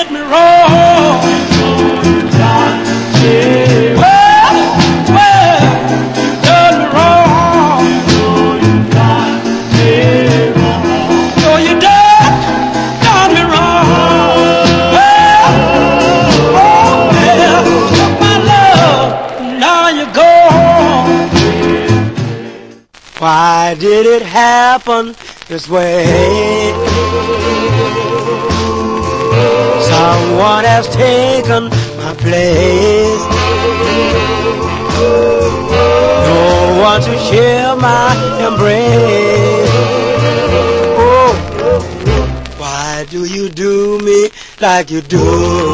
did me wrong. Why did it happen this way? Someone has taken my place. No one to share my embrace. Oh, why do you do me like you do?